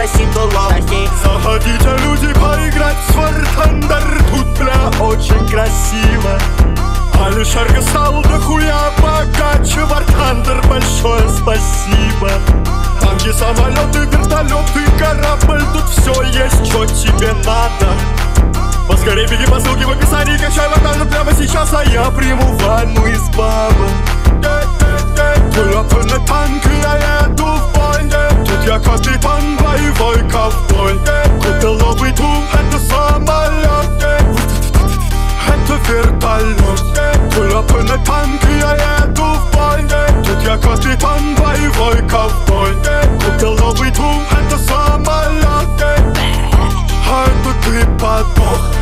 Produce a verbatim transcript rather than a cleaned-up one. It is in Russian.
соси тулон. Заходите, люди, поиграть в War Thunder. Тут, бля, очень красиво. Алишерка стал дохуя богаче. War Thunder, большое спасибо. Танки, самолеты, вертолеты, корабль. Тут все есть, что тебе надо. Поскорей беги по ссылке в описании, качай War Thunder прямо сейчас, а я приму ванну из баба. Пылапыльный танк, я еду в бой. Тут я капитан, боевой ковбой. Купил новый тур, это самолет, это вертолет. Пылапыльный танк, я еду в бой. Тут я капитан, боевой ковбой. Купил новый тур, это самолет, а это ты подох.